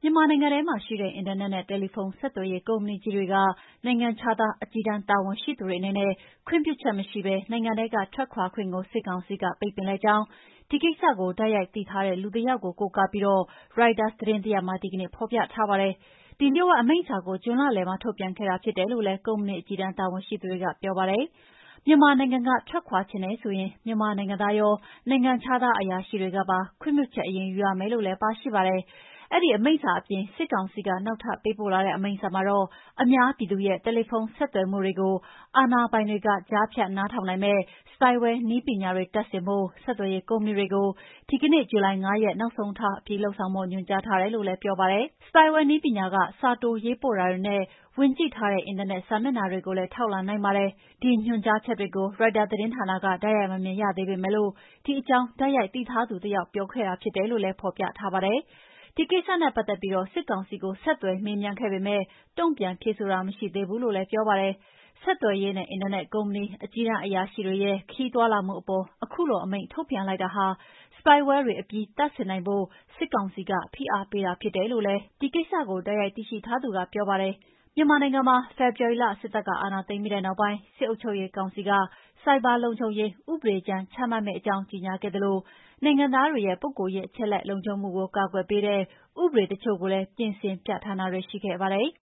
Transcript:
မြန်မာနိုင်ငံထဲမှာရှိတဲ့အင်တာနက်နဲ့တယ်လီဖုန်းဆက်သွယ်ရေးကုမ္ပဏီကြီးတွေကနိုင်ငံခြားသားအကြီးတန်းတာဝန်ရှိသူတွေအနေနဲ့ခွင့်ပြုချက်မရှိဘဲနိုင်ငံထဲကထွက်ခွာခွင့်ကိုစစ်ကောင်စီကပိတ်ပင်လိုက်ကြောင်းဒီကိစ္စကိုတိုက်ရိုက်သိထားတဲ့လူတစ်ယောက်ကိုကိုးကားပြီးရိုက်တာသတင်းတစ်ရပ်မှာဒီကနေ့ဖော်ပြထားပါတယ်။ဒီလျှို့ဝှက်အမိန့်စာကိုဇွန်လလယ်မှာထုတ်ပြန်ခဲ့တာဖြစ်တယ်လို့လည်းကုမ္ပဏီအကြီးတန်းတာဝန်ရှိသူတွေကပြောပါတယ်။မြန်မာနိုင်ငံကထွက်ခွာချင်တယ်ဆိုရင်မြန်မာနိုင်ငံသားရောနိုင်ငံခြားသားအရာရှိတွေကပါခွင့်ပြုချက်အရင်ယူရမယ်လို့လည်းပါရှိပါတယ်။အဲဒီအမိန့်စာအပြင်စစ်ကောင်စီကနောက်ထပ်ပေးပို့လာတဲ့အမိန့်စာမှာတော့အများပြည်သူရဲ့တယ်လီဖုန်းဆက်သွယ်မှုတွေကိုအာဏာပိုင်တွေကကြားဖြတ်နားထောင်နိုင်မယ့် spyware နည်းပညာတွေတပ်ဆင်ဖို့ဆက်သွယ်ရေးကုမ္ပဏီတွေကိုဒီကနေ့ဇူလိုင်5 ရက်နောက်ဆုံးထားအပြီးလုပ်ဆောင်ဖို့ညွှန်ကြားထားတယ်လို့လည်းပြောပါတယ်။ spyware နည်းပညာကစာတိုရေးပို့တာတွေနဲ့ဝင်ကြည့်ထားတဲ့အင်တာနက်စာမျက်နှာတွေကိုလည်းထောက်လှမ်းနိုင်ပါတယ်။ဒီညွှန်ကြားချက်တွေကိုရိုက်တာသတင်းဌာနကတိုက်ရိုက်မမြင်ရသေးပေမဲ့ဒီအကြောင်းတိုက်ရိုက်သိထားသူတစ်ယောက်ပြောခဲ့တာဖြစ်တယ်လို့လည်းဖော်ပြထားပါတယ်။ဒီကိစ္စနဲ့ပတ်သက်ပြီးစစ်ကောင်စီကိုဆက်သွယ်မေးမြန်းခဲ့ပေမဲ့တုံ့ပြန်ဖြေဆိုတာမရှိသေးဘူးလို့လည်းပြောပါတယ်။ဆက်သွယ်ရေးနဲ့အင်တာနက်ကုမ္ပဏီအကြီးတန်းအရာရှိတွေရဲ့ခရီးသွားလာမှုအပေါ်အခုလိုအမိန့်ထုတ်ပြန်လိုက်တာဟာ spyware တွေအပြီးတပ်ဆင်နိုင်ဖို့စစ်ကောင်စီကဖိအားပေးတာဖြစ်တယ်လို့လည်းဒီကိစ္စကိုတိုက်ရိုက်သိရှိထားသူကပြောပါတယ်။မြန်မာနိုင်ငံမှာဖေဖော်ဝါရီလစစ်တပ်ကအာဏာသိမ်းပြီးတဲ့နောက်ပိုင်းစစ်အုပ်ချုပ်ရေးကောင်စီကဆိုင်ဘာလုံခြုံရေးဥပဒေကြမ်းချမှတ်မယ့်အကြောင်းကြေညာခဲ့သလိုနိုင်ငံသားတွေရဲ့ပုဂ္ဂိုလ်ရေးအချက်အလက်လုံခြုံမှုကိုကာကွယ်ပေးတဲ့ဥပဒေတချို့ကိုလည်းပြင်ဆင်ပြဌာန်းတာတွေရှိခဲ့ပါတယ်